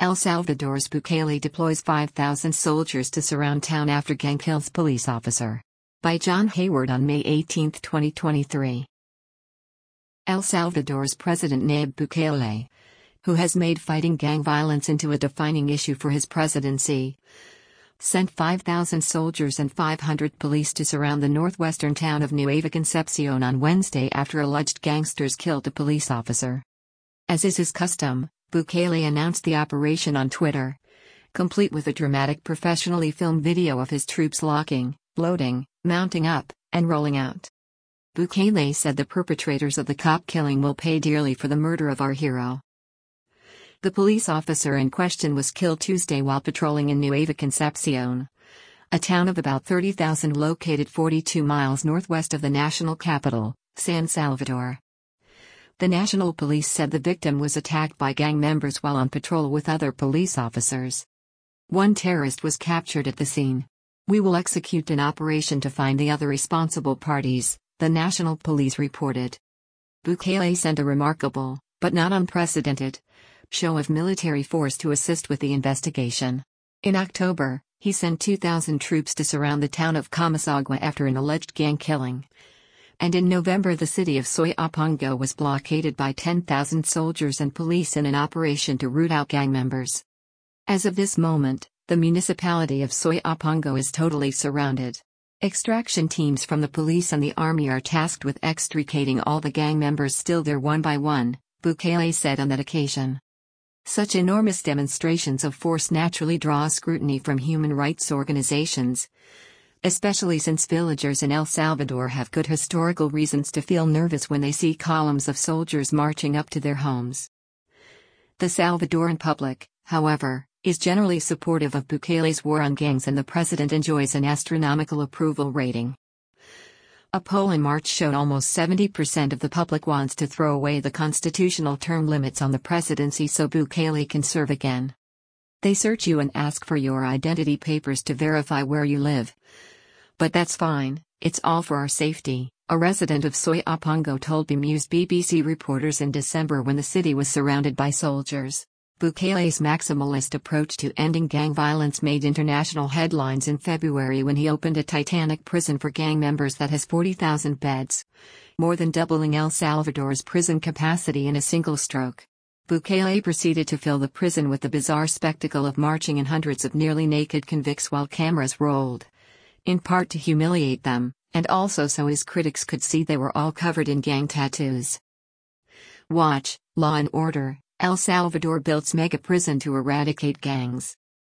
El Salvador's Bukele deploys 5,000 soldiers to surround town after gang kills police officer. By John Hayward on May 18, 2023. El Salvador's President Nayib Bukele, who has made fighting gang violence into a defining issue for his presidency, sent 5,000 soldiers and 500 police to surround the northwestern town of Nueva Concepcion on Wednesday after alleged gangsters killed a police officer. As is his custom, Bukele announced the operation on Twitter, complete with a dramatic professionally filmed video of his troops locking, loading, mounting up, and rolling out. Bukele said the perpetrators of the cop killing will pay dearly for the murder of our hero. The police officer in question was killed Tuesday while patrolling in Nueva Concepcion, a town of about 30,000 located 42 miles northwest of the national capital, San Salvador. The National Police said the victim was attacked by gang members while on patrol with other police officers. One terrorist was captured at the scene. We will execute an operation to find the other responsible parties, the National Police reported. Bukele sent a remarkable, but not unprecedented, show of military force to assist with the investigation. In October, he sent 2,000 troops to surround the town of Comasagua after an alleged gang killing. And in November the city of Soyapango was blockaded by 10,000 soldiers and police in an operation to root out gang members. As of this moment, the municipality of Soyapango is totally surrounded. Extraction teams from the police and the army are tasked with extricating all the gang members still there one by one, Bukele said on that occasion. Such enormous demonstrations of force naturally draw scrutiny from human rights organizations, especially since villagers in El Salvador have good historical reasons to feel nervous when they see columns of soldiers marching up to their homes. The Salvadoran public, however, is generally supportive of Bukele's war on gangs and the president enjoys an astronomical approval rating. A poll in March showed almost 70% of the public wants to throw away the constitutional term limits on the presidency so Bukele can serve again. They search you and ask for your identity papers to verify where you live. But that's fine, it's all for our safety, a resident of Soyapango told bemused BBC reporters in December when the city was surrounded by soldiers. Bukele's maximalist approach to ending gang violence made international headlines in February when he opened a titanic prison for gang members that has 40,000 beds, more than doubling El Salvador's prison capacity in a single stroke. Bukele proceeded to fill the prison with the bizarre spectacle of marching in hundreds of nearly naked convicts while cameras rolled, in part to humiliate them, and also so his critics could see they were all covered in gang tattoos. Watch, Law and Order. El Salvador builds mega prison to eradicate gangs.